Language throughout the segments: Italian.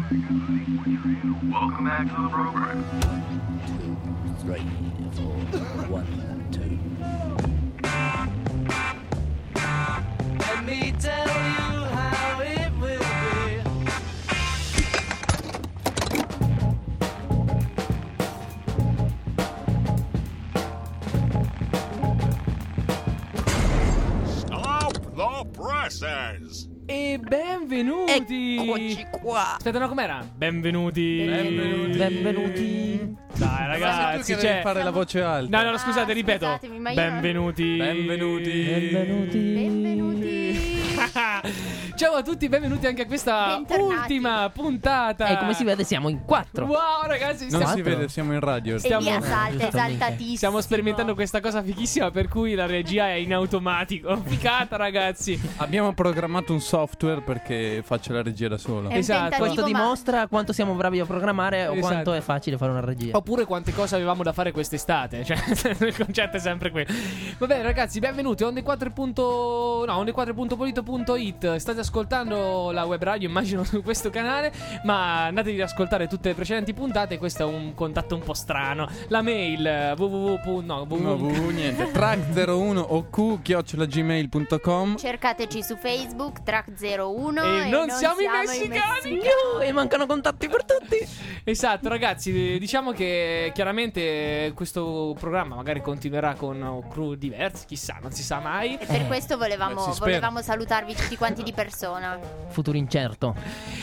Welcome back to the program. 2, 3, 4, 1, 2. Let me tell you how it will be. Stop the presses! E benvenuti! Eccoci qua. Aspetta, no, com'era? Benvenuti! Benvenuti. Dai, ragazzi, cioè... fare la voce alta. No, scusate, ripeto. Scusatemi, ma io Benvenuti! Benvenuti. Ciao a tutti, benvenuti anche a questa Bentornati. ultima puntata. E come si vede siamo in 4. Wow, ragazzi, Non stiamo... si vede, siamo in radio. E via salta, Giustamente. esaltatissimo. Stiamo sperimentando questa cosa fighissima, per cui la regia è in automatico. Ficata, ragazzi. Abbiamo programmato un software perché faccia la regia da sola. È un Esatto. tentativo, Questo ma- dimostra quanto siamo bravi a programmare o Esatto. quanto è facile fare una regia. Oppure quante cose avevamo da fare quest'estate. Cioè, il concetto è sempre quello. Va bene, ragazzi, benvenuti a onde4.polito.it. State ascoltando la web radio, immagino, su questo canale. Ma andatevi ad ascoltare tutte le precedenti puntate. Questo è un contatto un po' strano. La mail Niente. Track01 o q@gmail.com. Cercateci su Facebook, Track01 E non siamo i i messicani. E mancano contatti per tutti. Esatto, ragazzi, diciamo che chiaramente questo programma magari continuerà con crew diversi, chissà, non si sa mai. E per questo si spera. volevamo salutarvi tutti quanti di persona. Futuro incerto.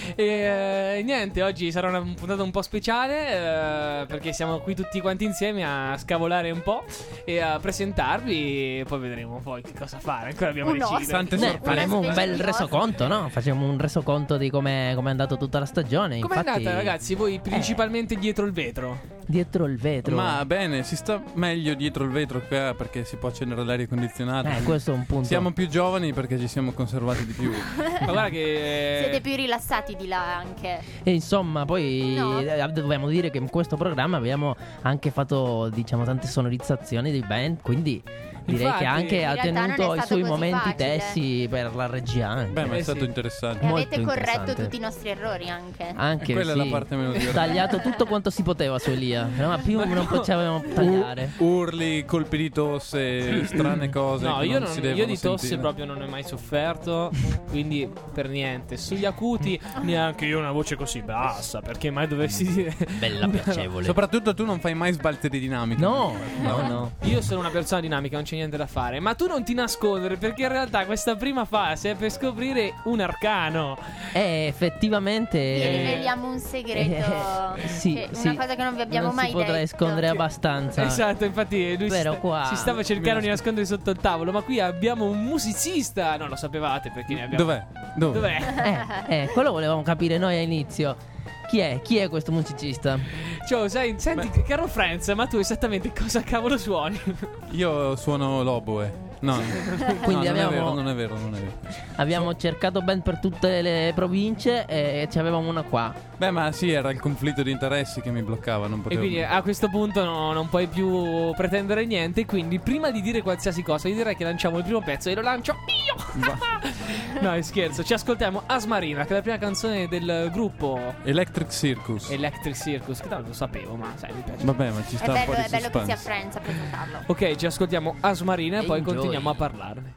E niente, oggi sarà una puntata un po' speciale perché siamo qui tutti quanti insieme a scavolare un po' e a presentarvi e poi vedremo poi che cosa fare. Ancora dobbiamo Un decidere. Tante Beh, sorprese. faremo un specie bel di resoconto, no? Facciamo un resoconto di come è andato tutta la stagione. Com'è Infatti, andata, ragazzi? Voi principalmente dietro il vetro. dietro il vetro. Ma bene, si sta meglio dietro il vetro qua perché si può accendere l'aria condizionata. Questo è un punto. Siamo più giovani perché ci siamo conservati di più. Ma guarda che Siete più rilassati di là anche. E insomma, poi No. dobbiamo dire che in questo programma abbiamo anche fatto, diciamo, tante sonorizzazioni di band, quindi direi Infatti, che anche in ha realtà non è tenuto i stato suoi così momenti facile. tessi per la regia anche. Beh, ma è Eh stato sì. interessante. E Molto avete corretto interessante. tutti i nostri errori anche. Anche E quella è sì. la parte meno divertente. Tagliato tutto quanto si poteva su Elia, ma più non potevamo tagliare. Urli, colpi di tosse, strane cose. No, che io, non si io devono di tosse sentire. proprio non ne ho mai sofferto. Quindi per niente. Sugli acuti neanche io una voce così bassa. Perché mai dovessi dire. Bella piacevole. Soprattutto tu non fai mai sbalzi di dinamica. No. Io sono una persona dinamica, non c'è niente da fare. Ma tu non ti nascondere, perché in realtà questa prima fase è per scoprire un arcano. Effettivamente. Vi riveliamo un segreto. sì, che- sì. Una cosa che non vi abbiamo non mai si potrà detto. escondere abbastanza. Esatto, infatti lui Però qua- si stava cercando di nascondere sotto il tavolo. Ma qui abbiamo un musicista. Non lo sapevate perché ne abbiamo. Dov'è? Dove? Dov'è? Quello volevamo capire noi all'inizio. Chi è? Chi è questo musicista? Ciao, senti, caro Franz, ma tu esattamente cosa cavolo suoni? Io suono l'oboe. No, Quindi no, abbiamo- non è vero. Abbiamo cercato ben per tutte le province e ci avevamo una qua. Beh, ma sì, era il conflitto di interessi che mi bloccava, non E potevo. quindi a questo punto non puoi più pretendere niente. Quindi prima di dire qualsiasi cosa, io direi che lanciamo il primo pezzo e lo lancio io. No, è scherzo. Ci ascoltiamo Asmarina, che è la prima canzone del gruppo Electric Circus. Electric Circus. Che tanto lo sapevo, ma sai, mi piace. Vabbè, ma ci È sta un po' bello, di è bello che sia suspense. Friends a presentarlo. Ok, ci ascoltiamo Asmarina e poi Enjoy. continuiamo a parlarne.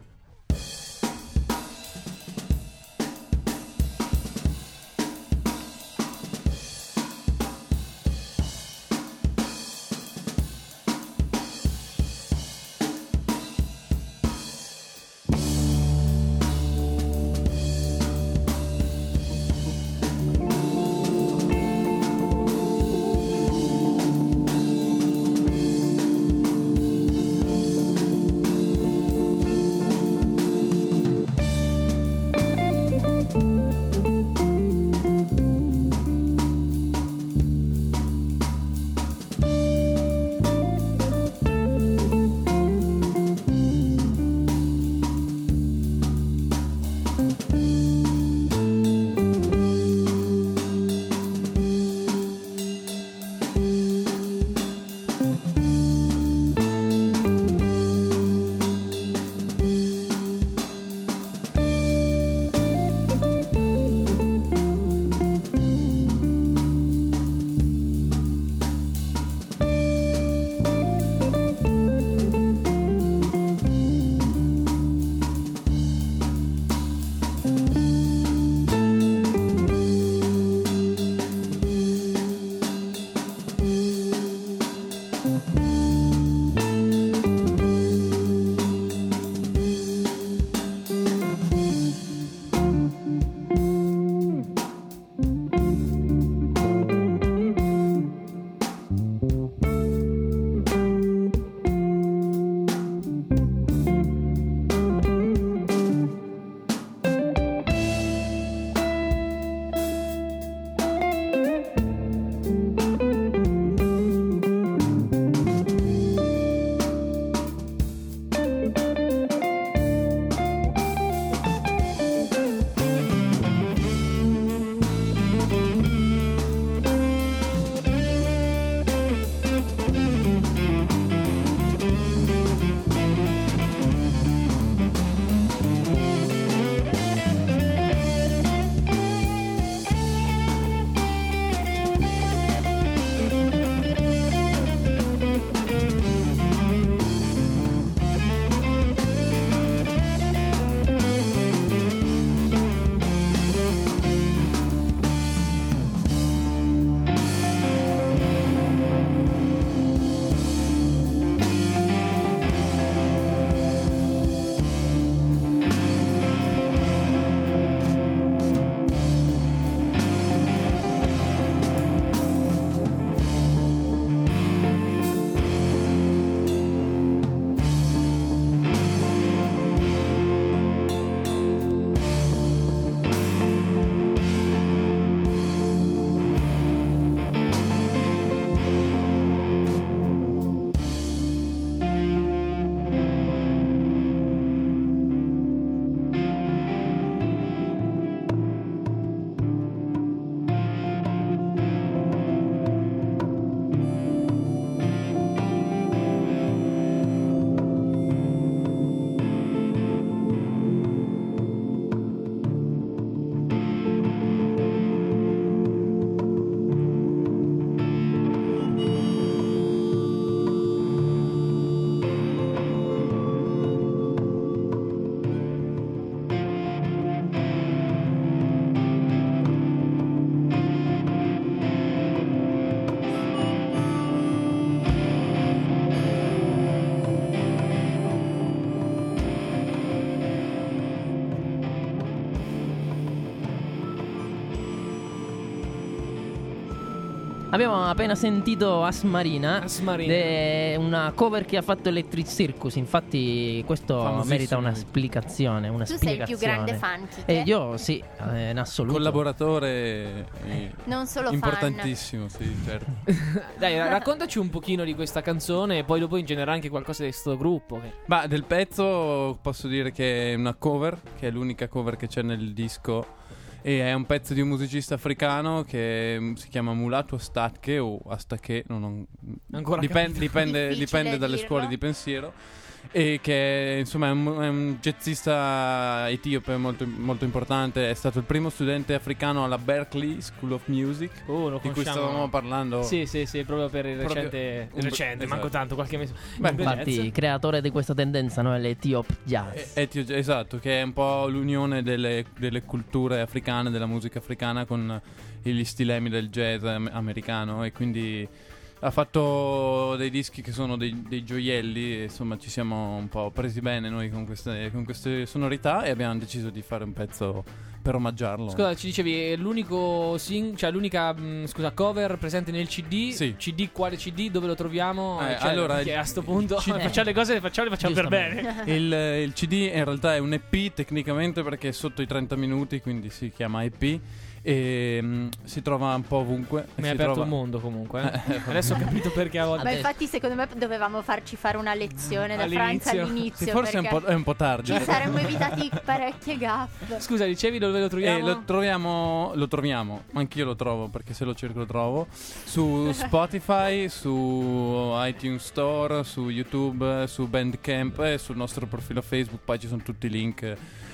Abbiamo appena sentito Asmarina, Asmarina. una cover che ha fatto Electric Circus. Infatti, questo Famosissimo. merita una spiegazione. Una Tu sei il più spiegazione. grande fan, Kike. Io sì, in assoluto. Collaboratore Non solo importantissimo, sì, certo. Dai, raccontaci un pochino di questa canzone e poi dopo in generale anche qualcosa di sto gruppo. Ma del pezzo posso dire che è una cover, che è l'unica cover che c'è nel disco. E è un pezzo di un musicista africano che si chiama Mulatu Astatke o Astake, Ancora dipende Difficile dalle dirlo. scuole di pensiero. E che insomma è un jazzista etiope molto, molto importante. È stato il primo studente africano alla Berklee School of Music, Lo di cui conosciamo. stavamo parlando. Sì, proprio per il Proprio recente, esatto. manco tanto, qualche mese. Beh, Infatti, creatore di questa tendenza, no? L'Etiop Jazz. Esatto, che è un po' l'unione delle culture africane, della musica africana con gli stilemi del jazz americano, e quindi ha fatto dei dischi che sono dei gioielli, e insomma ci siamo un po' presi bene noi con queste sonorità, e abbiamo deciso di fare un pezzo per omaggiarlo. Scusa, ci dicevi, è l'unico l'unica cover presente nel CD. Sì. CD, quale CD? Dove lo troviamo? allora, perché a sto punto il CD facciamo le cose, le facciamo per Giustamente. bene. Il CD in realtà è un EP tecnicamente, perché è sotto i 30 minuti, quindi si chiama EP, e si trova un po' ovunque. Mi hai aperto un mondo comunque. Adesso ho capito perché a volte. Ma infatti secondo me dovevamo farci fare una lezione da Franz All'inizio. all'inizio. Sì, forse perché è un po' tardi. ci saremmo evitati parecchie gaffe. Scusa, dicevi dove lo troviamo? Lo troviamo, anch'io lo trovo, perché se lo cerco lo trovo, su Spotify, su iTunes Store, su YouTube, su Bandcamp e sul nostro profilo Facebook. Poi ci sono tutti i link.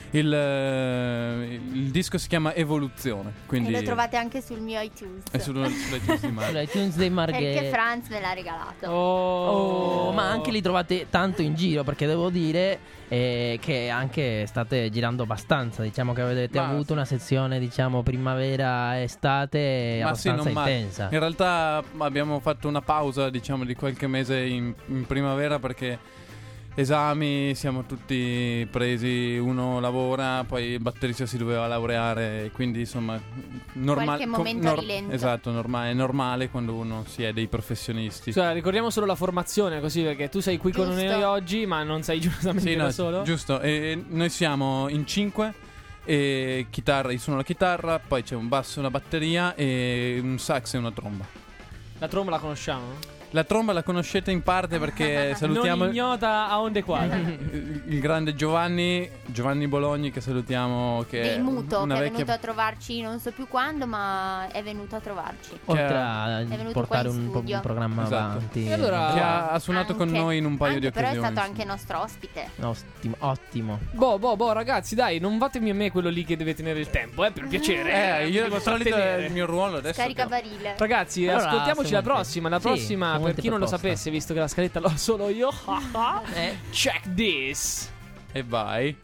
Il disco si chiama Evoluzione, quindi E lo trovate anche sul mio iTunes. è sull'iTunes di Mario. L'iTunes dei Perché Marghe. Franz me l'ha regalato. Oh, ma anche li trovate tanto in giro, perché devo dire che anche state girando abbastanza. Diciamo che avete Ma avuto una sezione, diciamo, primavera-estate Ma sì, abbastanza non male. intensa. In realtà abbiamo fatto una pausa, diciamo, di qualche mese in primavera, perché esami, siamo tutti presi, uno lavora, poi il batterista si doveva laureare, quindi insomma Qualche momento rilento. Esatto, è normale quando uno si è dei professionisti. Scusa, ricordiamo solo la formazione, così, perché tu sei qui con Giusto. noi oggi, ma non sei giustamente Sì, da no, solo. giusto, e noi siamo in 5, e chitarra, io suono la chitarra, poi c'è un basso e una batteria e un sax e una tromba. La tromba la conosciamo? La tromba la conoscete in parte perché salutiamo Non ignota a onde quadre. il grande Giovanni Bologni, che salutiamo, che Del muto, una che è vecchia venuto a trovarci non so più quando, ma è venuto a trovarci. Oltre che a venuto portare qua in studio. un programma Esatto. avanti. E allora- che ha suonato con Anche- noi in un paio di anche però occasioni. è stato anche nostro ospite. Ottimo. Boh, ragazzi, dai, non fatemi a me quello lì che deve tenere il tempo, per piacere. Io devo di solito è trattenere. il mio ruolo adesso. Carica barile. Ragazzi, Allora, ascoltiamoci la siamo prossima. La sì, prossima, siamo per chi non lo proposta. sapesse, visto che la scaletta l'ho solo io. Check this. E vai.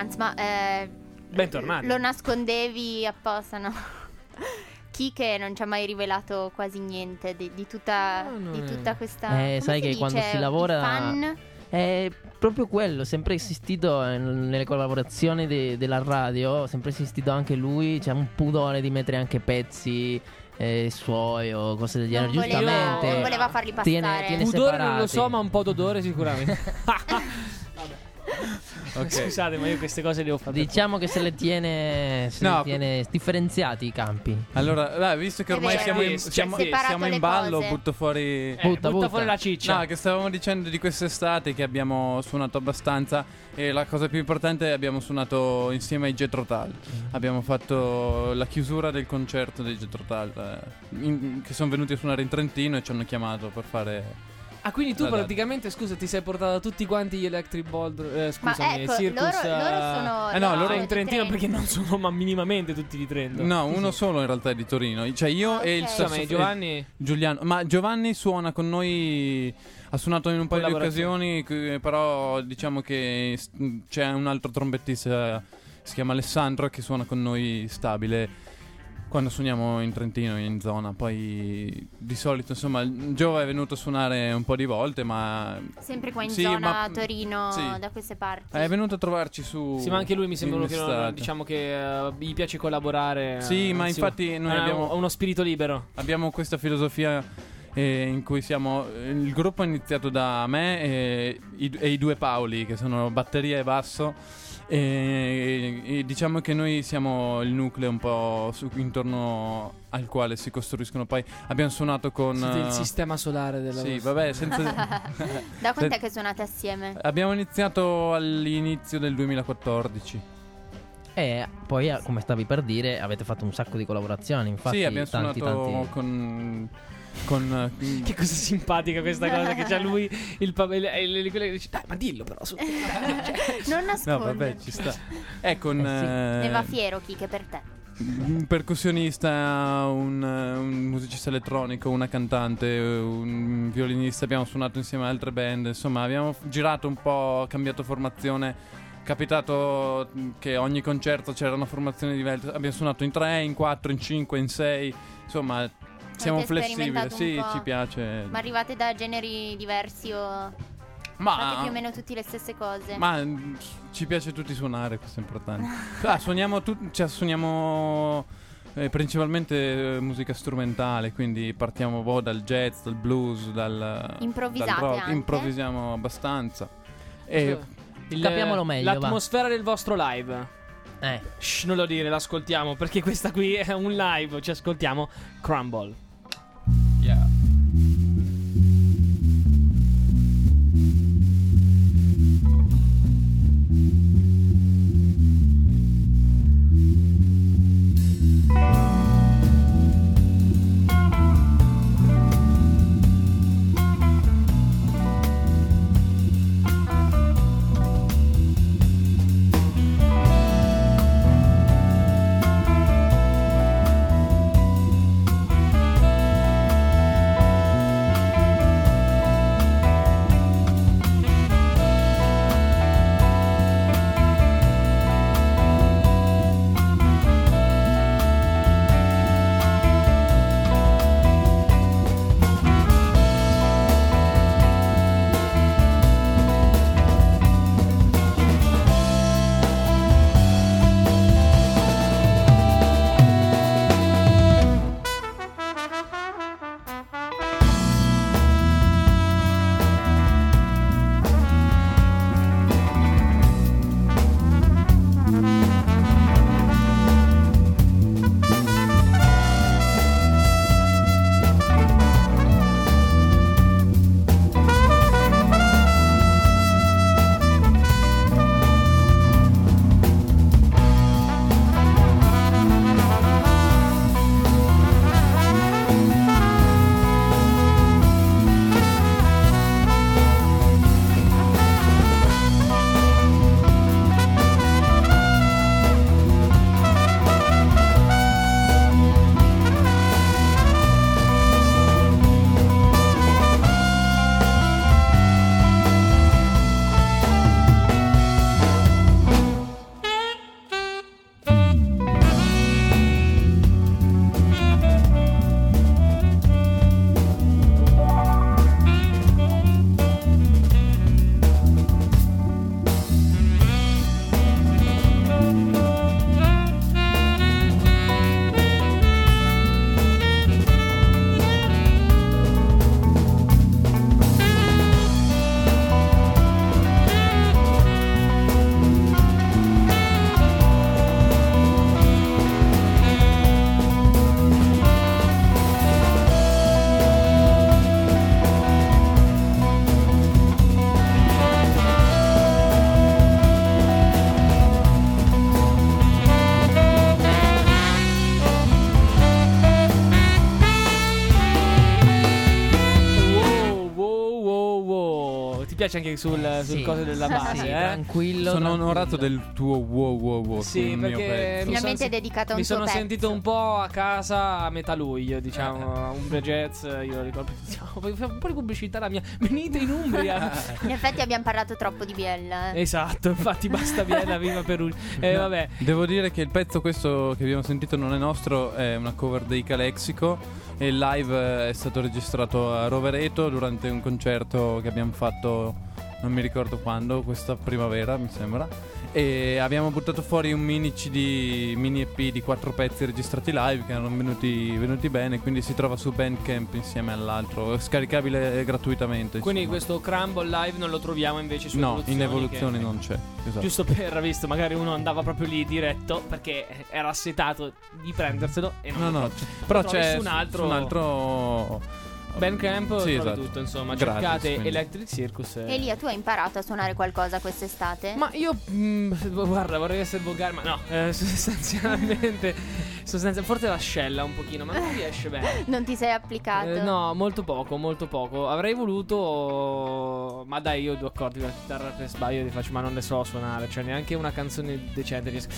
Franz, ma Bentornati. lo nascondevi apposta, no? Chi che non ci ha mai rivelato quasi niente di tutta questa... come sai che dice? quando si I lavora fan? è proprio quello, sempre esistito nelle collaborazioni della radio, sempre esistito anche lui, c'è un pudore di mettere anche pezzi suoi o cose del genere, giustamente. Non voleva farli passare. Tiene Pudore non lo separati. so, ma un po' d'odore sicuramente. Ok. Scusate, ma io queste cose le ho fatte. Diciamo che se le tiene No, differenziati i campi. Allora, visto che È ormai vero. siamo in, Sì, siamo- separato siamo in le ballo, cose. butto fuori... Butta. fuori la ciccia. No, che stavamo dicendo di quest'estate che abbiamo suonato abbastanza e la cosa più importante è che abbiamo suonato insieme ai Jethro Tull. Abbiamo fatto la chiusura del concerto dei Jethro Tull che sono venuti a suonare in Trentino e ci hanno chiamato per fare... Ah, quindi tu La data. praticamente, scusa, ti sei portato tutti quanti gli Electric Ball, scusami, ecco, Circus. loro sono... no, loro in di Trentino Trento. perché non sono ma minimamente tutti di Trento. No, uno solo in realtà è di Torino. Cioè io e il Ok. Insomma, sassof- Giovanni. Giuliano. Ma Giovanni suona con noi, ha suonato in un paio di occasioni, però diciamo che c'è un altro trombettista, si chiama Alessandro, che suona con noi stabile quando suoniamo in Trentino, in zona. Poi di solito, insomma, Gio è venuto a suonare un po' di volte, ma Sempre qua in Sì, zona, ma- a Torino, sì. da queste parti. è venuto a trovarci su... Sì, ma anche lui mi sembra uno che in diciamo che gli piace collaborare. Sì, ma anzi, infatti noi ha abbiamo- uno spirito libero. Abbiamo questa filosofia in cui siamo... Il gruppo è iniziato da me e i due Paoli, che sono batteria e basso. E diciamo che noi siamo il nucleo un po' intorno al quale si costruiscono. Poi abbiamo suonato con... Siete il sistema solare della Sì, vostra- vabbè, senza... Da quant'è che suonate assieme? Abbiamo iniziato all'inizio del 2014. E poi, come stavi per dire, avete fatto un sacco di collaborazioni. Infatti, Sì, abbiamo tanti. suonato con Che cosa simpatica questa cosa che c'ha lui il quelle che dice dai, ma dillo però su. Non No, nasconde. vabbè, ci sta. È con... Ne va fiero chi che per te. un percussionista, un musicista elettronico, una cantante, un violinista. Abbiamo suonato insieme a altre band. Insomma, abbiamo girato un po', cambiato formazione. Capitato che ogni concerto c'era una formazione diversa. Abbiamo suonato in 3, in 4, in 5, in 6. Insomma, siamo Avete flessibili. sperimentato un Sì, po'. ci piace. Ma arrivate da generi diversi o fate più o meno tutte le stesse cose? Ma ci piace tutti suonare, questo è importante. Suoniamo principalmente musica strumentale, quindi partiamo dal jazz, dal blues, dal Improvvisate dal rock. anche? Improvvisiamo abbastanza. E Capiamolo meglio, l'atmosfera del vostro live. Eh. Shh, non lo dire, l'ascoltiamo perché questa qui è un live, ci ascoltiamo Crumble. yeah. piace anche sul Sì. coso della base, Sì, eh? tranquillo. Sono onorato tranquillo. del tuo wow Sì, sul mio perché pezzo. Finalmente è dedicato a un mi tuo sono pezzo. sentito un po' a casa a metà luglio, diciamo, Umbria Jazz, io ricordo, poi fai un po' di pubblicità la mia. Venite in Umbria. In effetti abbiamo parlato troppo di Biella. Esatto, infatti basta Biella, viva Perugia. Vabbè. Devo dire che il pezzo questo che abbiamo sentito non è nostro, è una cover dei Calexico e il live è stato registrato a Rovereto durante un concerto che abbiamo fatto, non mi ricordo quando, questa primavera mi sembra, e abbiamo buttato fuori un mini CD, mini EP di 4 pezzi registrati live che erano venuti bene, quindi si trova su Bandcamp insieme all'altro, scaricabile gratuitamente. Quindi insomma. questo Crumble live non lo troviamo invece su No, in Evoluzioni, evoluzione che- non c'è. Esatto. Giusto per visto, magari uno andava proprio lì diretto perché era assetato di prenderselo e non No, lo no, trovi. però Lo trovi c'è su un altro- su un altro Bandcamp sì, trovi esatto. tutto, insomma. Gratis, Cercate quindi. Electric Circus. Elia, tu hai imparato a suonare qualcosa quest'estate? Ma io, guarda, vorrei essere volgare, ma no, sostanzialmente, forse l'ascella un pochino, ma non riesce bene. Non ti sei applicato? No, molto poco, molto poco. Avrei voluto, ma dai, io 2 accordi con la chitarra per sbaglio li faccio, ma non ne so suonare, cioè neanche una canzone decente riesco.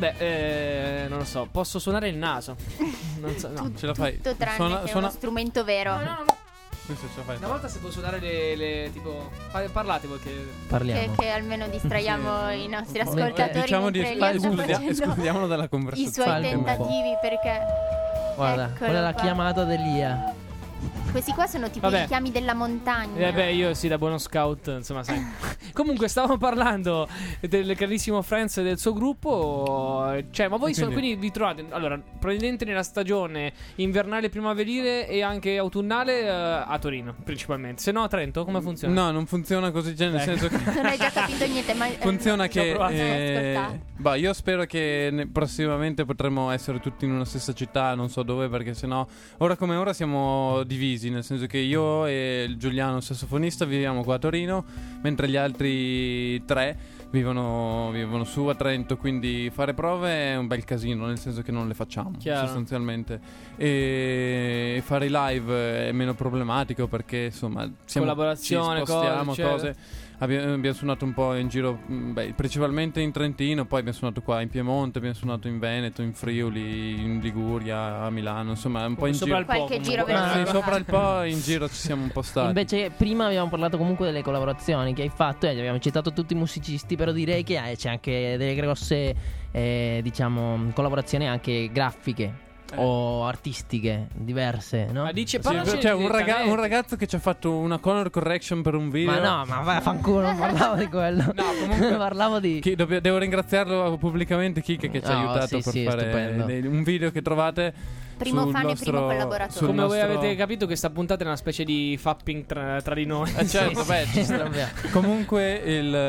Vabbè, non lo so, posso suonare il naso. Non so, no. Ce la fai? Tutto tranne Suona- che suona- uno strumento vero. Questo ce la fai? Una volta se può suonare le tipo parlate voi che Parliamo. Che almeno distraiamo i nostri Come- ascoltatori Diciamo di mentre Elia sta facendo escludiamolo dalla i conversazione. suoi Fallo un po'. tentativi, perché Guarda, Eccolo quella è la qua. chiamata dell'IA. questi qua sono tipo Vabbè. i richiami della montagna. beh, io sì, da buono scout, insomma, sai. Comunque, stavamo parlando del carissimo Friends e del suo gruppo. Cioè, ma voi quindi vi trovate. Allora, probabilmente nella stagione invernale, primaverile e anche autunnale a Torino, principalmente. Se no, a Trento, come funziona? No, non funziona così, cioè, nel senso che Non hai già capito niente, ma funziona ci ho che provato ad ascoltare. bah, io spero che prossimamente potremo essere tutti in una stessa città, non so dove, perché sennò ora come ora siamo divisi, nel senso che io e il Giuliano, sassofonista, viviamo qua a Torino, mentre gli altri 3 vivono su a Trento, quindi fare prove è un bel casino, nel senso che non le facciamo Chiaro. sostanzialmente, e fare i live è meno problematico perché insomma Collaborazione, ci spostiamo, cose, eccetera. cose. Abbiamo suonato un po' in giro, principalmente in Trentino, poi abbiamo suonato qua in Piemonte, abbiamo suonato in Veneto, in Friuli, in Liguria, a Milano, insomma un po' in Sopra giro. il po', Qualche giro comunque. ve l'avete Sì, sopra fatto. il po' in giro ci siamo un po' stati. Invece prima abbiamo parlato comunque delle collaborazioni che hai fatto e abbiamo citato tutti i musicisti, però direi che c'è anche delle grosse diciamo collaborazioni anche grafiche o artistiche diverse, no? Ma dice, Sì, parlaci c'è un direttamente. ragazzo che ci ha fatto una color correction per un video. Ma no, ma vaffanculo, non parlavo di quello. No, comunque parlavo di devo ringraziarlo pubblicamente, Kike, che ci ha No, aiutato sì, per sì, fare stupendo. un video che trovate Primo sul fan e nostro, primo collaboratore. sul Come voi nostro- avete capito, questa puntata è una specie di fapping tra di noi. Certo, beh, ci sta. Comunque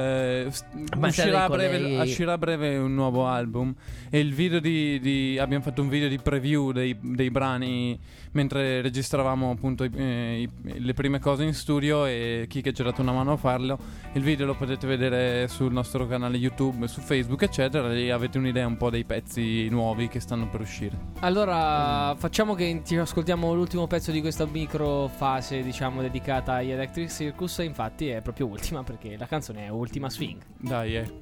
Ma uscirà sai, uscirà a breve un nuovo album e il video abbiamo fatto un video di preview dei brani mentre registravamo appunto le prime cose in studio, e Kike ci ha dato una mano a farlo. Il video lo potete vedere sul nostro canale YouTube, su Facebook eccetera, e avete un'idea un po' dei pezzi nuovi che stanno per uscire. Allora, facciamo che ci ascoltiamo l'ultimo pezzo di questa micro fase, diciamo, dedicata agli Electric Circus. Infatti è proprio ultima, perché la canzone è Ultima Swing. Dai,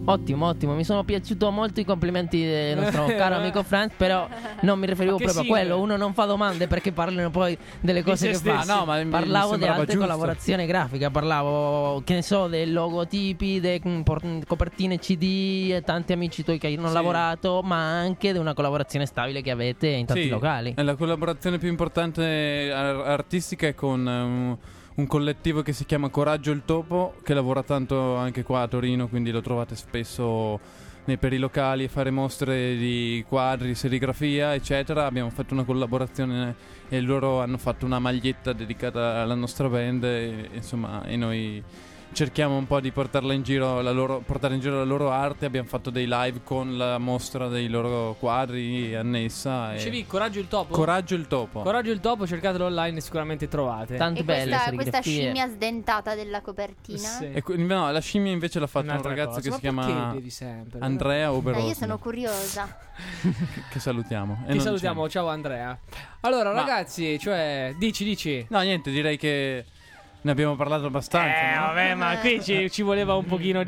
Ottimo, mi sono piaciuto molto i complimenti del nostro caro amico Franz, però non mi riferivo Ma che proprio a sigle? quello. Uno non fa domande perché parlano poi delle cose se che fa. stessi. No, ma mi Parlavo di sembrava altre giusto. collaborazioni grafiche, parlavo, che ne so, dei logotipi, delle copertine CD, e tanti amici tuoi che hanno Sì. lavorato, ma anche di una collaborazione stabile che avete in tanti Sì, locali. è la collaborazione più importante artistica è con un collettivo che si chiama Coraggio il Topo, che lavora tanto anche qua a Torino, quindi lo trovate spesso per i locali a fare mostre di quadri, serigrafia, eccetera. Abbiamo fatto una collaborazione e loro hanno fatto una maglietta dedicata alla nostra band e, insomma, e noi cerchiamo un po' di portarla in giro, portare in giro la loro arte. Abbiamo fatto dei live con la mostra dei loro quadri annessa. Dicevi Coraggio il Topo? Coraggio il Topo. Coraggio il Topo, cercatelo online e sicuramente trovate. Tante E belle questa serigrafie. scimmia sdentata della copertina? Sì. No, la scimmia invece l'ha fatta un Un'altra ragazzo cosa. che Ma si chiama perché devi sempre? Andrea Oberosni, Io sono curiosa. che salutiamo. E Ti non salutiamo, ciao Andrea. Allora, Ma- ragazzi, cioè, dici. No, niente, direi che ne abbiamo parlato abbastanza. no? Vabbè, ma qui ci voleva un pochino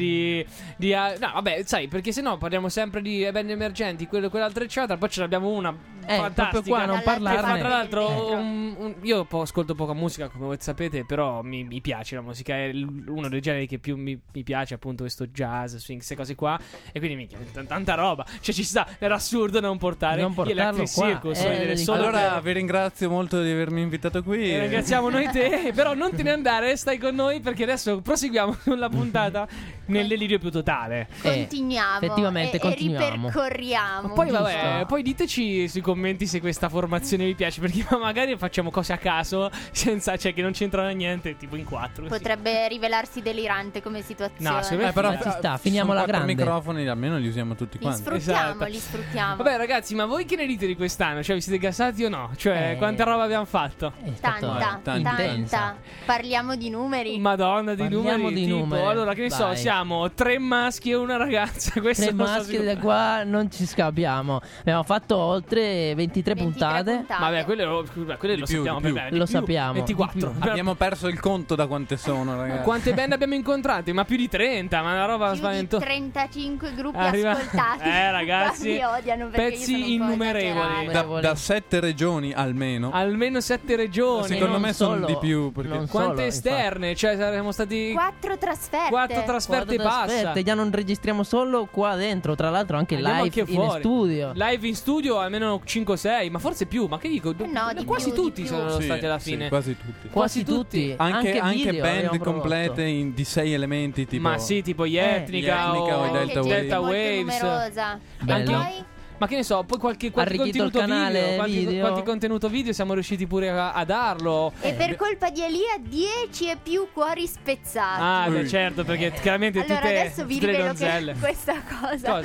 no, vabbè, sai, perché sennò parliamo sempre di band emergenti, quell'altra eccetera. Poi ce l'abbiamo una fantastica. proprio qua non Dall'altra Che fa, parlarne. tra l'altro, Dentro. io ascolto poca musica, come voi sapete, però mi piace la musica. È uno dei generi che più mi piace, appunto, questo jazz, swing, queste cose qua. E quindi tanta roba. Cioè, ci sta, era assurdo non portare Non gli portarlo Electric qua. Circus. voglio dire, solo Allora per- vi ringrazio molto di avermi invitato qui. ringraziamo noi te, però non te ne andare, stai con noi perché adesso proseguiamo sulla puntata nel delirio più totale. Continuiamo. effettivamente e continuiamo. ripercorriamo. Poi Giusto. vabbè, poi diteci sui commenti se questa formazione vi piace, perché magari facciamo cose a caso senza, cioè, che non c'entrano niente, tipo in 4. Potrebbe rivelarsi delirante come situazione. No, secondo me Però Ma ci sta, finiamo sono la 4 grande. microfoni, almeno li usiamo tutti Li quanti. sfruttiamo, Esatto. li sfruttiamo. Vabbè ragazzi, ma voi che ne dite di quest'anno? Cioè vi siete gasati o no? Cioè quanta roba abbiamo fatto? È stato Tanta. intensa. Parliamo di numeri. Madonna, di Parliamo numeri, di tipo, numeri. allora che ne so, Vai. siamo 3 maschi e una ragazza. Questo Tre non so maschi se- da qua non ci scapiamo. Abbiamo fatto oltre 23 puntate. Vabbè, quelle lo più, sappiamo di più. bene. Lo sappiamo, 24. di più. Abbiamo perso il conto da quante sono, ragazzi. Quante band abbiamo incontrate? Ma più di 30, ma una roba Più di spaventosa. 35 gruppi Arriva- ascoltati. ragazzi, Mi odiano perché pezzi io sono un po' innumerevoli. esagerata. Da 7 regioni almeno. Almeno 7 regioni. Secondo non me sono solo- di più, perché- non Quante solo, esterne? Cioè saremmo stati 4 trasferte. 4 trasferte e passa. Aspetta, già non registriamo solo qua dentro, tra l'altro anche Andiamo live anche in fuori. studio. Live in studio almeno 5-6, ma forse più. Ma che dico? no, di quasi più, tutti di più. sono Sì, stati alla sì, fine. quasi tutti. Quasi tutti. Anche video band abbiamo prodotto. complete di 6 elementi, tipo. Ma sì, tipo gli Etnica, Gli Etnica o i o Delta Anche gente Delta molto Waves. numerosa. Bello. E poi Ma che ne so, poi qualche Arricchito il contenuto canale video. qualche contenuto video siamo riusciti pure a darlo. E per colpa di Elia 10 e più cuori spezzati. Beh, certo, perché chiaramente Allora tutte, adesso vi tutte le rivelo donzelle. che questa cosa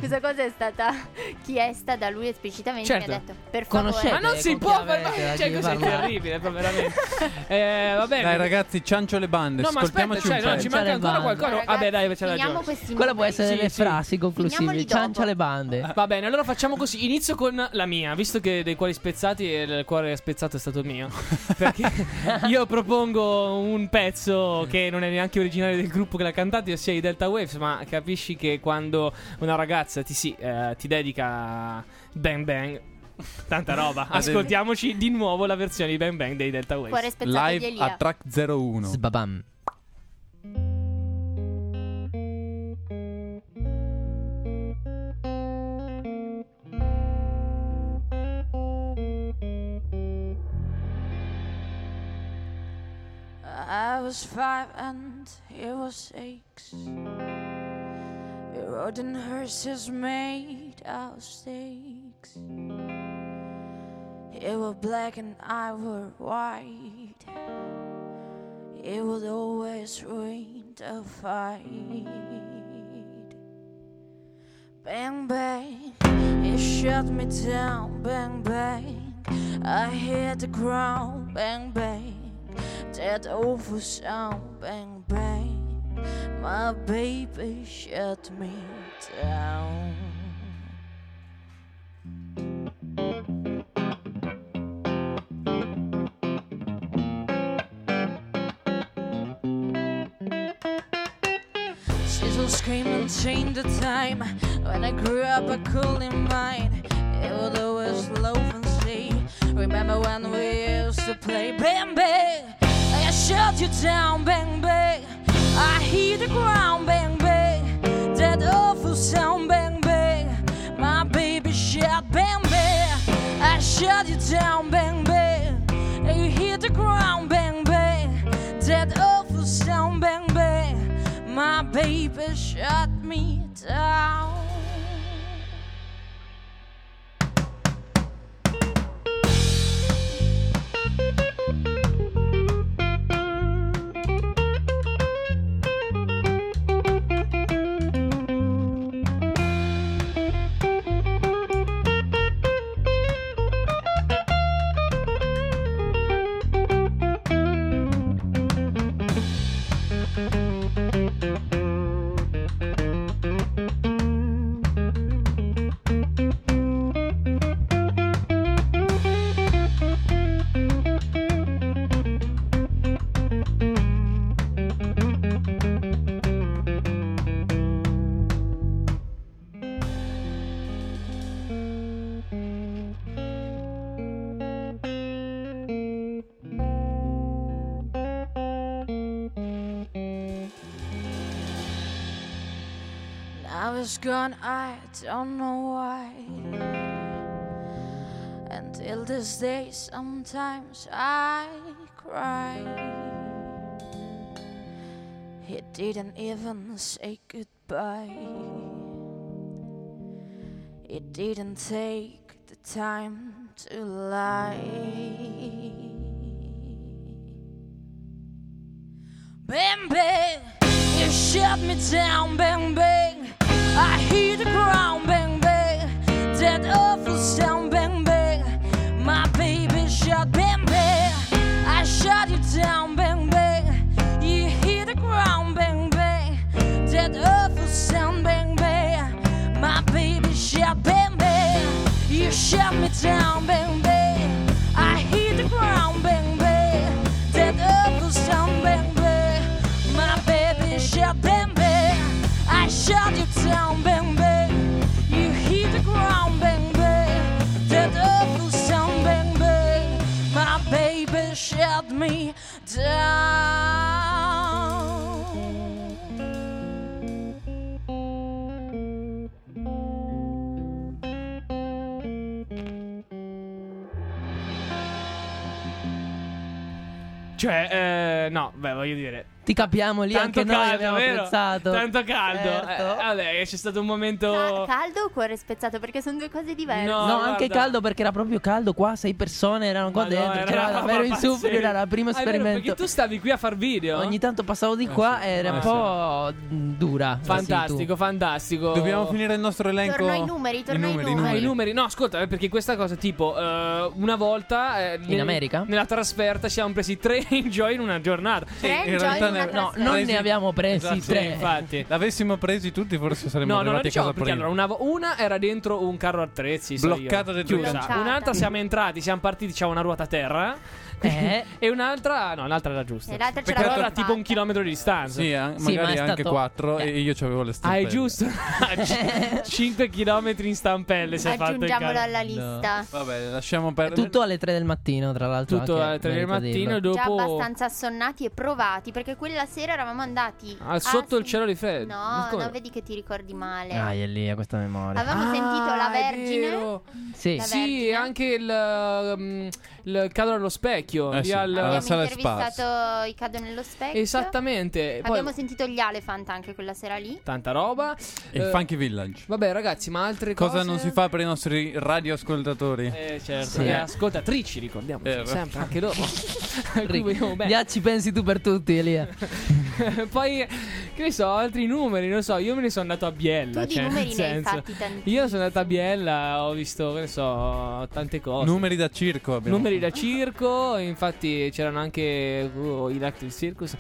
è stata chiesta da lui esplicitamente. Certo. Mi ha detto per favore. Conoscete? Ma non si con può chi fare, avete da cioè chi questo è parlare. terribile, proprio veramente. Va bene. Dai, ragazzi, ciancio le bande. No, ma aspetta, ascoltiamoci cioè, un no, pezzo. ci manca ancora Ciancia le qualcosa. Ragazzi, Vabbè, dai, c'è finiamo ragione. questi Quella può numeri. essere le sì. frasi conclusive. Finiamoli dopo. Ciancia le bande. Va bene, allora facciamo così. Inizio con la mia, visto che dei cuori spezzati e il cuore spezzato è stato mio. Perché io propongo un pezzo che non è neanche originale del gruppo che l'ha cantato, ossia i Delta Waves. Ma capisci che quando una ragazza ti dedica Bang Bang, tanta roba. Ascoltiamoci di nuovo la versione di Bang Bang dei Delta Waves. Cuore spezzato di Live Elia. a track 01. Sbabam. I was 5 and he was 6. We rode in horses made of sticks. He was black and I were white. He would always win the fight. Bang bang, he shot me down. Bang bang, I hit the ground. Bang bang, that awful sound. Bang bang, my baby shut me down. Sizzle scream and change the time. When I grew up I couldn't mind. It would always love and say. Remember when we used to play bang bang. I shut you down bang bang. I hear the ground bang bang. That awful sound bang bang. My baby shot bang bang. I shut you down bang bang. And you hear the ground bang bang. That awful sound bang bang. My baby shut me down. Now it's gone, I don't know why. Until this day, sometimes I cry. He didn't even say goodbye. He didn't take the time to lie. Bang bang, you shut me down, bang bang. I hear the ground, bang bang. That awful sound, bang bang. My baby shot, bang bang. I shut you down, bang bang. You hear the ground, bang bang. That awful sound, bang bang. My baby shot, bang bang. You shut me down, bang bang. I hear the ground, bang bang. That awful sound, bang bang. My baby shot, bang bang. I shut you down, bang bang. You hear the ground, bang bang. That awful sound, bang bang. My baby shut me down. Cioè, no, beh, voglio dire. Ti capiamo lì, Tanto anche noi caldo, abbiamo vero? apprezzato. Tanto caldo. Certo. Vabbè, c'è stato un momento. Caldo o cuore spezzato? Perché sono due cose diverse. No, No, anche guarda. caldo perché era proprio caldo qua, 6 persone erano qua Madonna, dentro, era c'era una davvero roba in super, pazzesca. era il primo Ah, è vero, esperimento. perché tu stavi qui a far video. Ogni tanto passavo di qua e era un po' dura. Fantastico, fantastico. Dobbiamo finire il nostro elenco. Torno ai numeri, torno ai Ah, numeri. i numeri, no, ascolta, perché questa cosa, tipo, una volta In America? nella trasferta siamo presi 3 enjoy in una giornata. Tre in enjoy realtà in una ne- No, trasferta. non ne abbiamo presi Esatto, 3. infatti. L'avessimo presi tutti, forse saremmo No, non lo arrivati a diciamo casa perché prima. allora una era dentro un carro attrezzi, so Bloccata io, dentro il chiusa. carro. Un'altra siamo entrati, siamo partiti, c'era una ruota a terra. E un'altra, no, l'altra era giusta. E l'altra Perché c'era era la tipo 1 chilometro di distanza. Sì, Sì, ma magari è anche stato- 4 e io c'avevo le Ah, stampelle. è giusto. 5 chilometri in stampelle si è fatto il Aggiungiamolo carro. alla lista. Vabbè, lasciamo perdere. Tutto alle 3 del mattino, tra l'altro. Tutto anche, alle 3 del merita mattino e dirlo. Già dopo abbastanza assonnati e provati. Perché quella sera eravamo andati sotto il cielo di freddo. No, Come? no, vedi che ti ricordi male. Ah, è lì, a questa memoria. Avevamo sentito la è Vergine. vero. Sì. La Sì, Vergine. anche il cadro allo specchio. Eh lì sì, al- alla Abbiamo sala intervistato Sparks. i Cado nello specchio. Esattamente. Poi Abbiamo sentito gli Elephant anche quella sera lì. tanta roba. Il Funky Village. Vabbè, ragazzi, ma altre Cosa cose non si fa per i nostri radioascoltatori? Certo. Sì. E ascoltatrici, ricordiamo sempre anche loro. A cui vogliamo bene. Già ci pensi tu per tutti, Elia. Poi, che ne so, altri numeri, non so, io me ne sono andato a Biella. Tu di cioè, numeri nel ne hai senso, fatti tantissimi. io sono andato a Biella, ho visto, che ne so, tante cose. Numeri da circo abbiamo. Numeri da circo, infatti c'erano anche i Lactic Circus.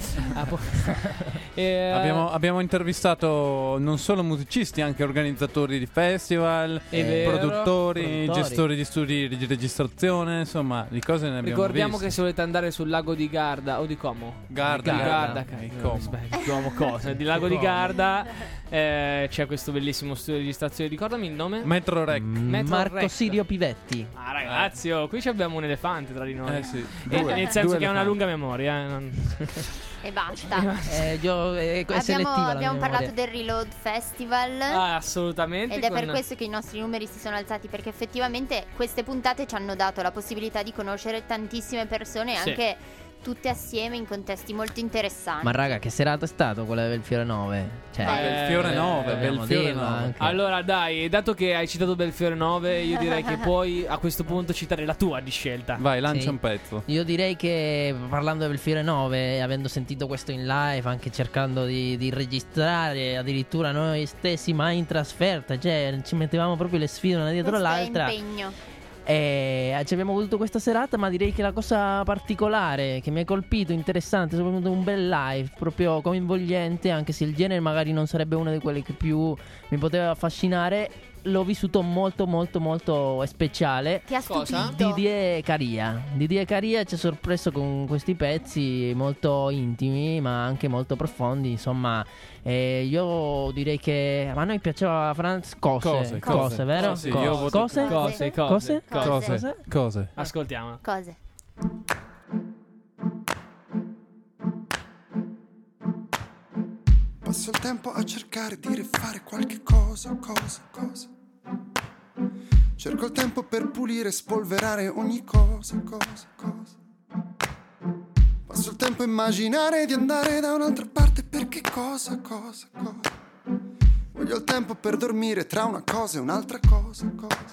Abbiamo intervistato non solo musicisti, anche organizzatori di festival, È vero. produttori, gestori di studi di registrazione, insomma, di cose ne abbiamo Ricordiamo viste. che se volete andare sul lago di Garda o di Como. Garda, Garda, e Como. Como cosa. di Lago di Garda. C'è questo bellissimo studio di registrazione. Ricordami il nome? Metro Rec. Marco Rec. Sirio Pivetti. Ah, ragazzi, qui abbiamo un elefante tra di noi. Sì. Nel senso che ha una elefanti. lunga memoria. E basta. È selettiva la Abbiamo mia parlato memoria. del Reload Festival. Assolutamente. Ed è per questo che i nostri numeri si sono alzati, perché effettivamente queste puntate ci hanno dato la possibilità di conoscere tantissime persone, Sì. anche tutte assieme in contesti molto interessanti. Ma raga, che serata è stato quella del Fiore 9? Cioè, Belfiore 9, dobbiamo Belfiore dirlo 9. anche. Allora dai, dato che hai citato Belfiore 9, io direi che puoi a questo punto citare la tua di scelta. Vai, lancia Sì. un pezzo. Io direi che parlando del Fiore 9, avendo sentito questo in live, anche cercando di registrare addirittura noi stessi, ma in trasferta, cioè ci mettevamo proprio le sfide una dietro Questo è l'altra. impegno. E ci abbiamo voluto questa serata, ma direi che la cosa particolare che mi ha colpito, interessante, soprattutto un bel live, proprio coinvolgente, anche se il genere magari non sarebbe uno di quelli che più mi poteva affascinare, l'ho vissuto molto molto molto speciale. Ti ha Cosa? stupito? Didie Caria ci ha sorpreso con questi pezzi molto intimi ma anche molto profondi, insomma. Io direi che a noi piaceva Franz Cose. vero? Sì, io voto Cose? Cose. Cose? Cose. Ascoltiamo. Cose. Passo il tempo a cercare di rifare qualche cosa. Cerco il tempo per pulire e spolverare ogni cosa. Passo il tempo a immaginare di andare da un'altra parte perché cosa. Voglio il tempo per dormire tra una cosa e un'altra cosa.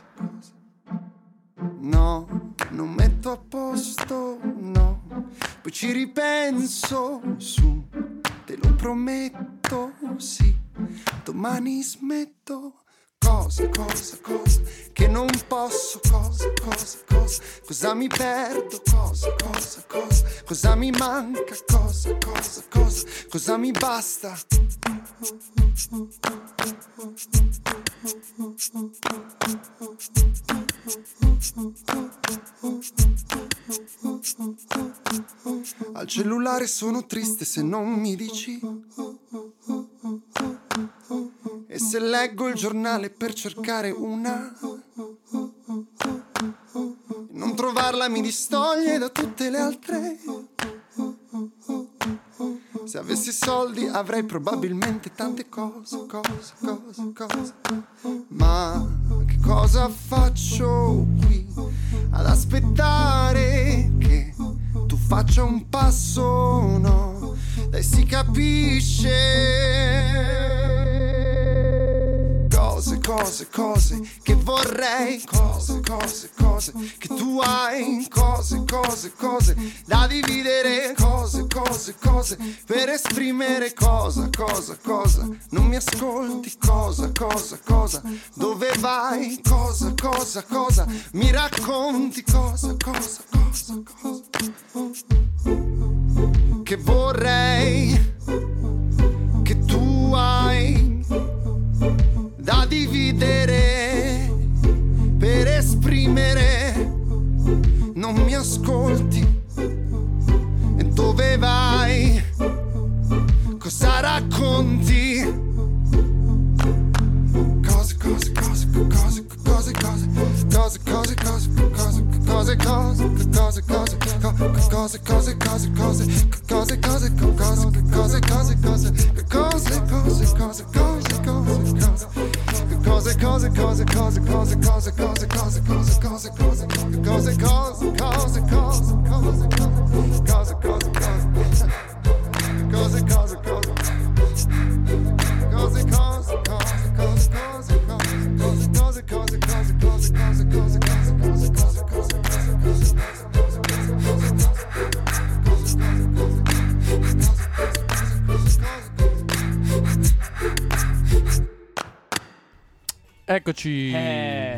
No, non metto a posto, no. Poi ci ripenso, su, te lo prometto, sì. Domani smetto. Cosa, che non posso, cosa. Cosa mi perdo, cosa mi manca, cosa mi basta. Al cellulare sono triste se non mi dici. E se leggo il giornale per cercare una, non trovarla mi distoglie da tutte le altre. Se avessi soldi avrei probabilmente tante cose. Ma che cosa faccio qui ad aspettare che tu faccia un passo? No, dai, si capisce. Cose che vorrei, cose che tu hai, cose da dividere, cose per esprimere cosa. Non mi ascolti, cosa. Dove vai, cosa. Mi racconti cosa. Che vorrei, che tu hai da dividere per esprimere. Non mi ascolti, e dove vai, cosa racconti? Cose Eccoci.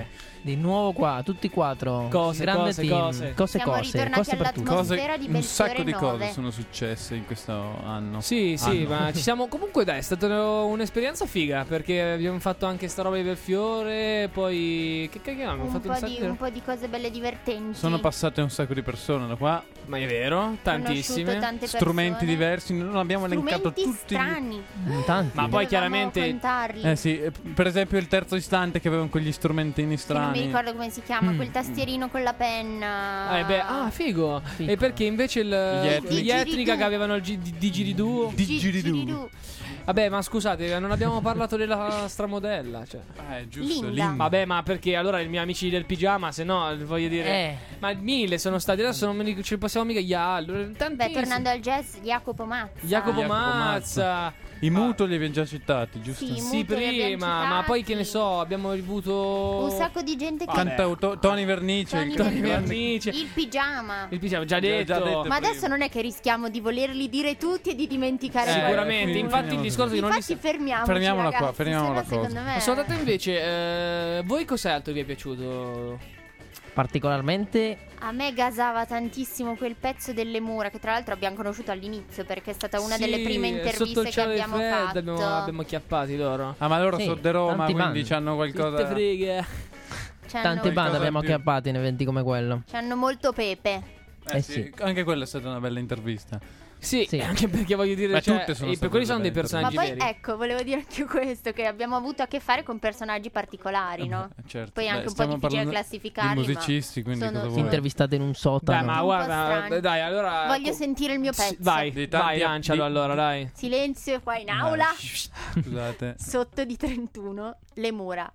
Di nuovo qua, tutti 4. Cose, grande cose, team. cose. Cose, Siamo ritornati cose per tutti. all'atmosfera di un Belfiore sacco di 9. cose sono successe in questo anno. Sì, Anno. ma ci siamo. Comunque, dai, è stata un'esperienza figa. Perché abbiamo fatto anche sta roba di Belfiore. Poi. Che cacchio abbiamo fatto Un po' di cose belle divertenti. Sono passate un sacco di persone da qua. Ma è vero, Conosciuto tantissime. tante Strumenti persone. diversi. Non abbiamo elencato Strumenti tutti. strani. Tanti. Ma poi Dovevamo chiaramente. contarli. Sì, per esempio il terzo istante che avevano quegli strumentini Che non mi strani. ricordo come si chiama, quel tastierino con la penna. Figo. E perché invece gli Etnica che avevano il Didgeridoo. Didgeridoo. Vabbè, ma scusate, non abbiamo parlato della stramodella. Cioè. Giusto, Linda. Linda. Vabbè, ma perché allora i miei amici del pigiama, se no, voglio dire. Ma 1000 sono stati, adesso non ci possiamo mica. Beh, tornando al jazz, Jacopo Mazza. Jacopo Mazza. I Muto li abbiamo già citati, giusto? Sì, Sì, Muto li abbiamo prima, ma poi citati. che ne so, abbiamo avuto Un sacco di gente che Tony Vernice. Tony Vernice. il pigiama. Il pigiama, già detto. Ma adesso non è che rischiamo di volerli dire tutti e di dimenticare Sicuramente, quindi infatti finiamo il discorso che non li Infatti fermiamoci, Fermiamola qua, ragazzi, fermiamo se no la cosa. secondo me Ascoltate invece, voi cos'altro vi è piaciuto? Particolarmente a me gasava tantissimo quel pezzo delle mura che tra l'altro abbiamo conosciuto all'inizio perché è stata una delle prime sotto interviste il che cielo di abbiamo Fred fatto. abbiamo chiappati loro. Ah, ma loro Sì, sono di Roma, tanti quindi band. hanno qualcosa. Tutte freghe. tante bande abbiamo più. acchiappati in eventi come quello. C'hanno molto pepe. Sì, anche quella è stata una bella intervista. Sì, Sì. anche perché voglio dire, Ma cioè, tutte sono per state quelli sono dei belle Ma personaggi poi veri. ecco, volevo dire anche questo, che abbiamo avuto a che fare con personaggi particolari, no? Certo. Poi è anche un po' stiamo difficile parlando classificarli, di musicisti, ma quindi sono- cosa vuoi? Intervistate in un sotano. Dai, ma po' guarda, strani. dai, allora Voglio sentire il mio pezzo. Vai, Di tanti- vai, lancialo di- allora, dai. Silenzio qua in aula. Scusate. Sotto di 31, le mura.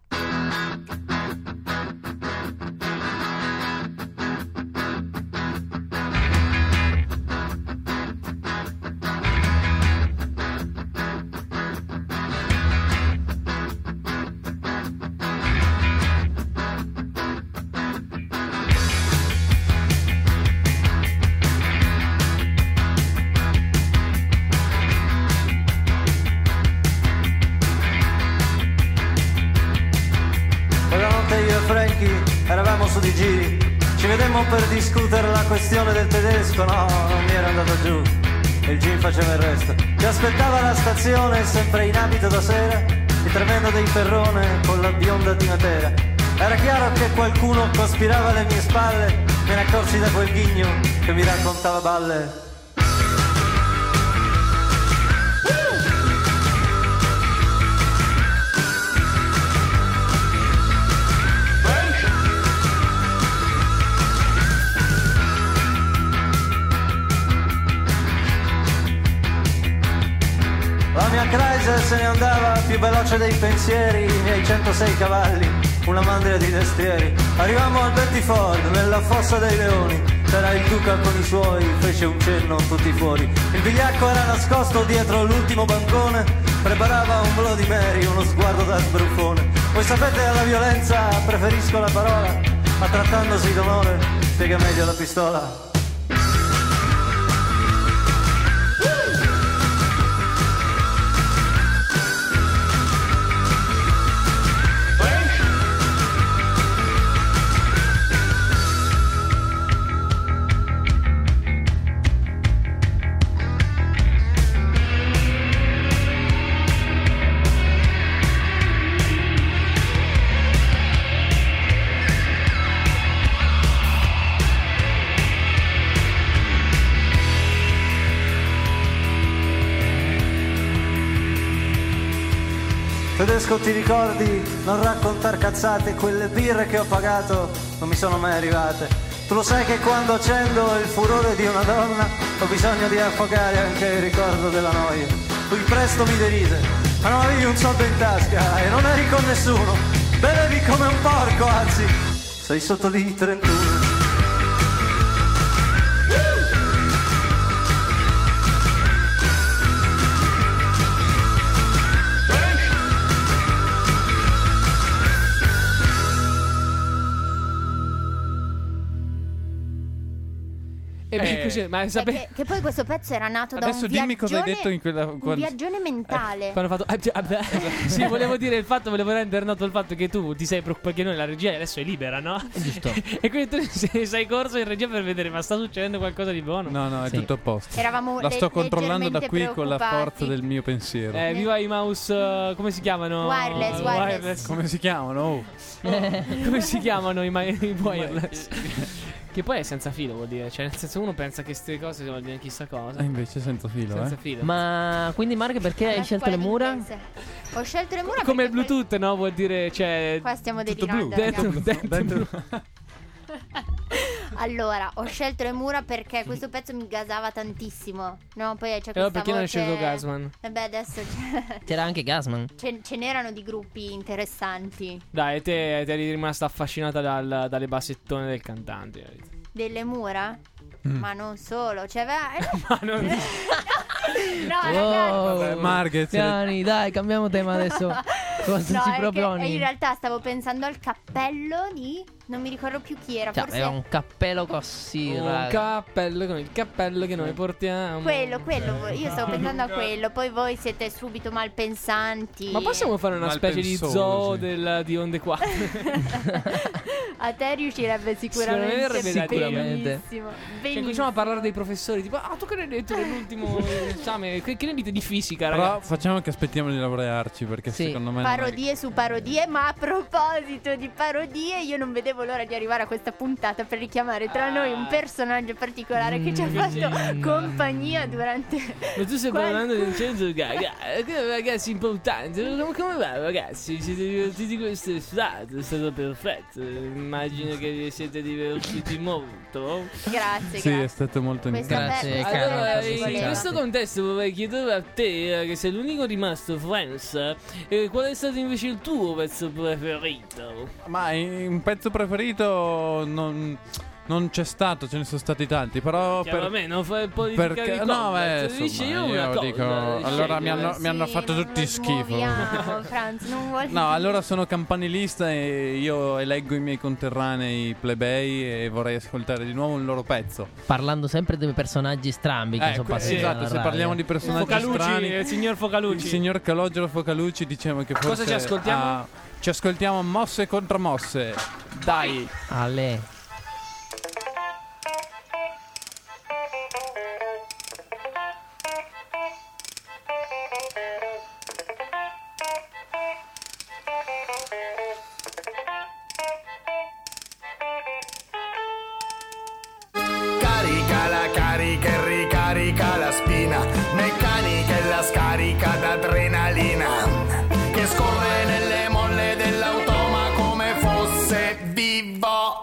Quella notte io e Frankie eravamo su di giri, ci vedemmo per discutere la questione del tedesco, no, non mi era andato giù, e il gin faceva il resto. Ti aspettava alla stazione, sempre in abito da sera, il tremendo dei Perrone con la bionda di Matera. Era chiaro che qualcuno cospirava alle mie spalle, me ne accorsi da quel ghigno che mi raccontava balle. La mia Chrysler se ne andava più veloce dei pensieri, i miei 106 cavalli, una mandria di destrieri. Arrivammo al Betty Ford, nella fossa dei leoni, c'era il duca con i suoi, fece un cenno tutti fuori. Il vigliacco era nascosto dietro l'ultimo bancone, preparava un Bloody Mary, uno sguardo da sbruffone. Voi sapete, alla violenza preferisco la parola, ma trattandosi d'onore spiega meglio la pistola. Tedesco, ti ricordi? Non raccontar cazzate, quelle birre che ho pagato non mi sono mai arrivate. Tu lo sai che quando accendo il furore di una donna ho bisogno di affogare anche il ricordo della noia. Lui presto mi deride, ma non avevi un soldo in tasca e non eri con nessuno. Bevevi come un porco, anzi, sei sotto di 31. E così, ma che poi questo pezzo era nato da Adesso un dimmi cosa hai detto in quella. un viaggione mentale. quando ho fatto sì, volevo rendere noto il fatto che tu ti sei preoccupato, perché noi la regia adesso è libera, no? Giusto. E quindi tu sei corso in regia per vedere ma sta succedendo qualcosa di buono. No, è Sì. tutto a posto. Eravamo La sto controllando da qui con la preoccupati. forza del mio pensiero. Viva i mouse, come si chiamano? Wireless. Come si chiamano? Oh. Come si chiamano i wireless? Che poi è senza filo, vuol dire. Cioè, nel senso, uno pensa che queste cose vuol dire chissà cosa. E invece senza filo, Senza filo. Ma quindi Mark, perché hai scelto le mura? Ho scelto le mura Come il perché Bluetooth, no? Vuol dire, cioè. Qua stiamo Tutto blu. delirando, ragazzi. Dentro. Allora, ho scelto le mura perché questo pezzo mi gasava tantissimo. No, poi c'è questa Perché non hai voce... scelto Gasman? Vabbè, adesso C'era anche Gasman. ce n'erano di gruppi interessanti. Dai, te eri rimasta affascinata dalle bassettone del cantante. Delle mura? Ma non solo, cioè Ma non. no, ragazzi. Vabbè, Marghet. Piani, dai, cambiamo tema adesso. Cosa No, ci è che proponi? in realtà stavo pensando al cappello di... Non mi ricordo più chi era, Cioè, forse... aveva un cappello così, Un raga. cappello con il cappello che noi portiamo. Quello, io stavo pensando a quello. Poi voi siete subito malpensanti. Ma possiamo fare una specie di zoo di Onde 4? A te riuscirebbe sicuramente. Sicuramente. Benissimo. Cioè, cominciamo a parlare dei professori. Tipo, tu che ne hai detto nell'ultimo esame? Che ne dite di fisica, Però ragazzi? facciamo che aspettiamo di laurearci, perché Sì. secondo me non è- Parodie su parodie, ma a proposito di parodie, io non vedevo l'ora di arrivare a questa puntata per richiamare tra noi un personaggio particolare che ci ha fatto compagnia durante. Ma tu stai quasi- parlando di Vincenzo Gaga, ragazzi importanti. Come va, ragazzi? Siete divertiti quest'estate? È stato perfetto. Immagino che vi siete divertiti molto. Grazie, Sì, è grazie. stato molto Questa Grazie, questa caro, bella Allora, sì, in voleva. questo contesto vorrei chiedere a te, che sei l'unico rimasto Friends, qual è stato invece il tuo pezzo preferito? Ma un pezzo preferito non c'è stato, ce ne sono stati tanti, però Cioè, vabbè, non fai politica perché di no, combat. insomma, Dici io una cosa, dico, allora mi hanno Sì, fatto non tutti schifo. smuoviamo, Franz, non voglio. No, allora sono campanilista e io eleggo i miei conterranei plebei e vorrei ascoltare di nuovo un loro pezzo. Parlando sempre dei personaggi strambi che sono passati Esatto, alla se radio. parliamo di personaggi Focalucci, strani, il signor il Focalucci. signor Calogero Focalucci, diciamo che forse Cosa ci ascoltiamo? ci ascoltiamo mosse contro mosse. Dai. Ale. Carica la carica e ricarica la spina, meccanica e la scarica d'adrenalina che scorre nelle molle dell'automa come fosse vivo.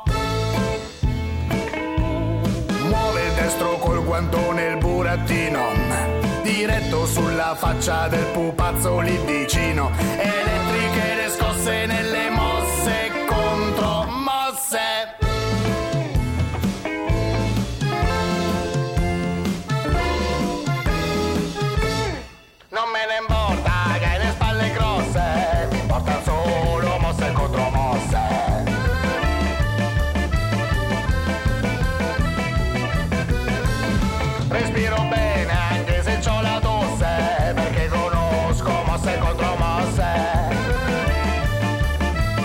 Muove il destro col guantone il burattino, diretto sulla faccia del pupazzo lì vicino. Elettriche le scosse nelle mosse contro mosse. Non me ne importa che hai le spalle grosse, mi importa solo mosse contro mosse. Respiro bene anche se c'ho la tosse, perché conosco mosse contro mosse.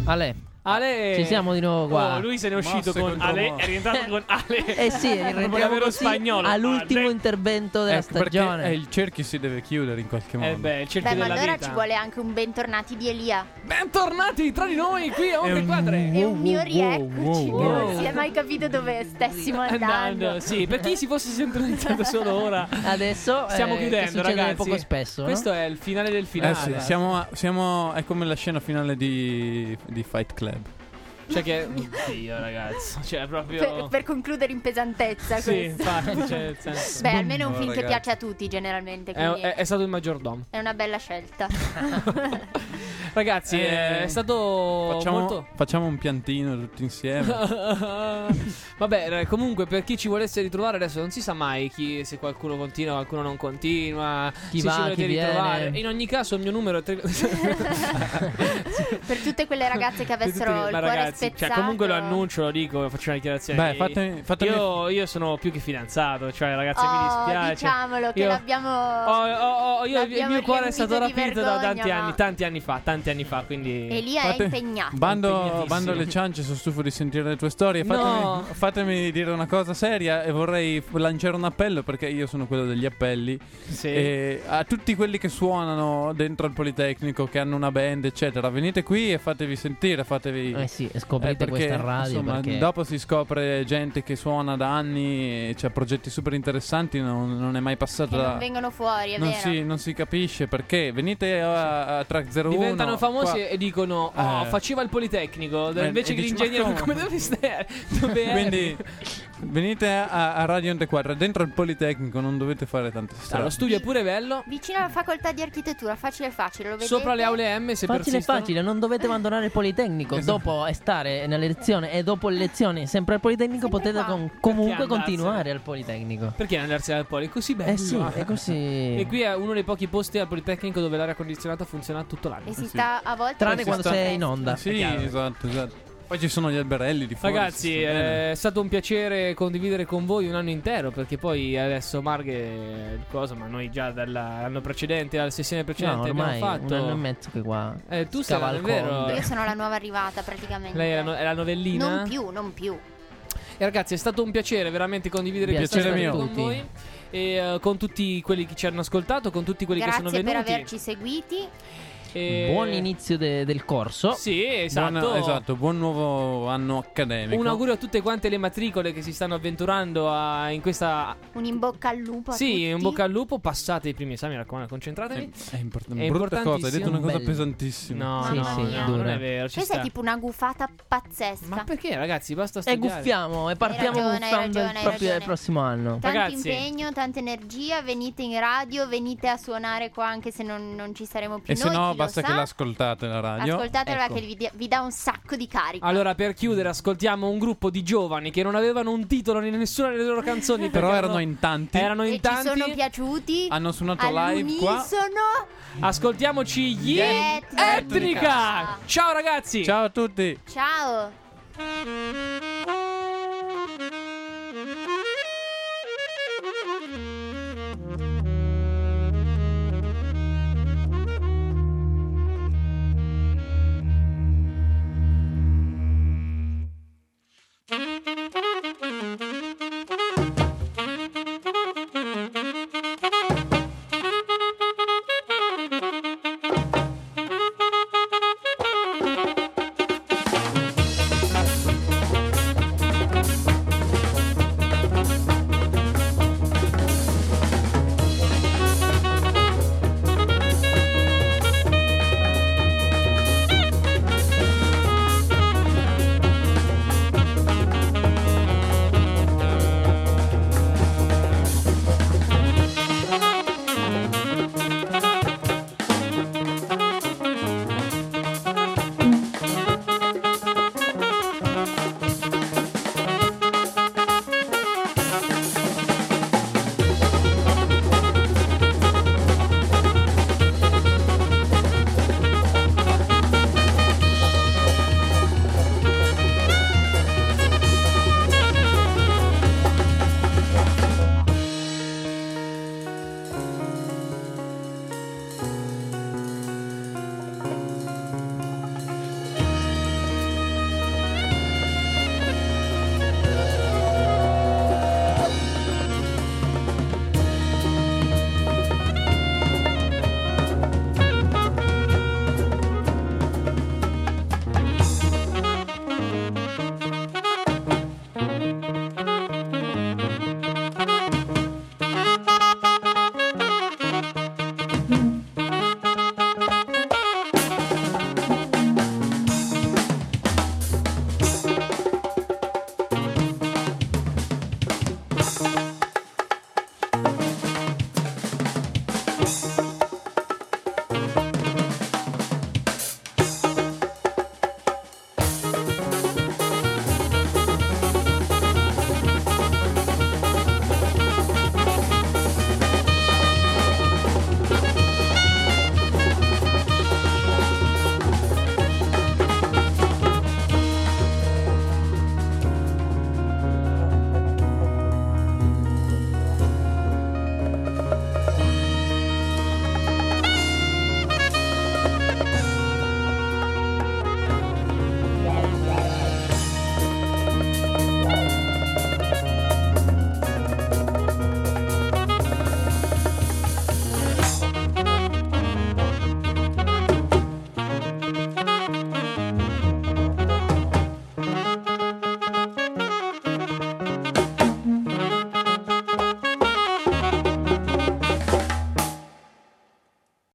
Ale. Ale, ci siamo di nuovo qua. Oh, lui se ne è uscito Mosse con contro Ale, mosse. è rientrato con Ale. Sì, rientriamo vero così spagnolo. all'ultimo Ale. intervento della stagione. Perché il cerchio si deve chiudere in qualche modo. Beh, il cerchio Beh, ma della allora vita. ci vuole anche un bentornati di Elia. Bentornati tra di noi qui a Onde Quadre. E un mio rieccoci. wow. Non si è mai capito dove stessimo andando. Sì, per chi si fosse sintonizzato solo ora. Adesso Stiamo che chiudendo, succede ragazzi. poco spesso, no? Questo è il finale del finale. Sì, siamo è come la scena finale di Fight Club. Cioè che oddio, ragazzo, cioè proprio Per concludere in pesantezza sì, questo. infatti, cioè, nel senso, Beh, almeno è un No, film che ragazzi. piace a tutti generalmente, quindi è stato il maggiordomo. è una bella scelta. Ragazzi, è stato molto Facciamo un piantino tutti insieme. Vabbè, comunque per chi ci volesse ritrovare adesso non si sa mai se qualcuno continua, qualcuno non continua, Chi se va, ci volete chi ritrovare. viene. In ogni caso il mio numero è Per tutte quelle ragazze che avessero il Ma cuore ragazzi, spezzato. cioè comunque lo annuncio, lo dico, faccio una dichiarazione. Beh, fatemi Io sono più che fidanzato, cioè ragazzi mi dispiace. Diciamolo che Io- l'abbiamo il l'abbiamo mio cuore è stato riempito di rapito da vergogna, tanti ma- anni fa, quindi Elia è impegnato. Bando le ciance, sono stufo di sentire le tue storie. No. Fatemi dire una cosa seria e vorrei lanciare un appello perché io sono quello degli appelli. sì. E a tutti quelli che suonano dentro al Politecnico, che hanno una band, eccetera, venite qui e fatevi sentire, fatevi. Sì, scoprite perché, questa radio. insomma, perché dopo si scopre gente che suona da anni, c'è progetti super interessanti, non è mai passato Che da. non vengono fuori, è non vero. non si capisce perché. Venite a Track 01. Diventano famosi qua. e dicono faceva il Politecnico invece e che dici, l'ingegnere. ma Come dove stai? Dove eri? Quindi venite a Radio Onde Quadre. Dentro al Politecnico non dovete fare tante Lo strade. studio è pure bello. Vicino alla facoltà di architettura, facile, lo vedete? Sopra le aule M, se facile persistono. facile, non dovete abbandonare il Politecnico. Esatto. Dopo stare nelle lezioni e dopo le lezioni sempre al Politecnico, Sempre potete qua. comunque Perché continuare al Politecnico. Perché andarsi al Poli? È così bello. Sì, è così. E qui è uno dei pochi posti al Politecnico dove l'aria condizionata funziona tutto l'anno. E si sta a volte Tranne si quando sta- sei in onda. Sì, chiaro. esatto. Poi ci sono gli alberelli di fuori. Ragazzi, si sta bene. è stato un piacere condividere con voi un anno intero. Perché poi adesso Marghe, cosa, ma noi già dall'anno precedente, alla sessione No, precedente ormai abbiamo fatto. un anno e mezzo che qua. Tu sei la, è vero? Io sono la nuova arrivata praticamente. Lei è la novellina? Non più. E ragazzi, è stato un piacere veramente condividere Piacere questa mio. storia con voi. E con tutti quelli che ci hanno ascoltato, con tutti quelli che sono Grazie venuti. per averci seguiti. E- Buon inizio del corso. Sì, esatto. Buon nuovo anno accademico. Un augurio a tutte quante le matricole che si stanno avventurando in questa. Un in bocca al lupo a Sì, tutti. in bocca al lupo. Passate i primi esami, mi raccomando, concentratevi. È importante. È Brutta cosa, hai detto una cosa Bello. pesantissima. No, Sì, no, sì, no, dura. non è vero. Ci Questa sta. è tipo una gufata pazzesca. Ma perché, ragazzi? Basta E studiare. guffiamo e partiamo ragione, hai guffando ragione, hai proprio ragione. il prossimo anno. Tanto Ragazzi. impegno, tanta energia. Venite in radio, venite a suonare qua anche se non ci saremo più E se noi. no, chi basta lo che sa. l'ascoltate la radio. Ascoltatela Ecco. che vi dà un sacco di carica. Allora, per chiudere, ascoltiamo un gruppo di giovani che non avevano un titolo in nessuna delle loro canzoni. Però perché erano in tanti. Erano in e tanti. ci sono piaciuti. Hanno suonato live qua. all'unisono. Ascoltiamoci gli Etnica. Etnica. Ciao ragazzi. Ciao a tutti. Ciao.